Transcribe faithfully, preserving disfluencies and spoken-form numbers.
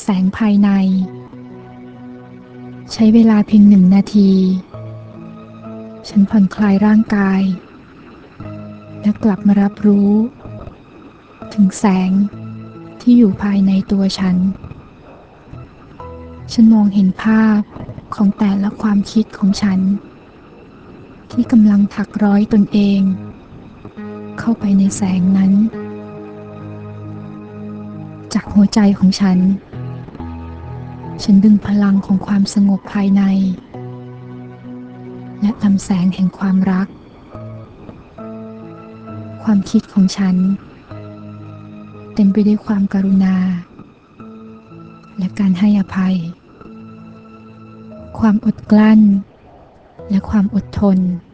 งภายในใช้เวลาเพียงหนึ่งนาทีฉันผ่อนคลายร่างกายและกลับมารับรู้ถึงแสงที่อยู่ภายในตัวฉันฉันมองเห็นภาพของแต่ละความคิดของฉันที่กำลังถักร้อยตนเองเข้าไปในแสงนั้นจากหัวใจของฉันฉันดึงพลังของความสงบภายในและนำแสงแห่งความรักความคิดของฉันเต็มไปด้วยความกรุณาและการให้อภัยความอดกลั้นและความอดทน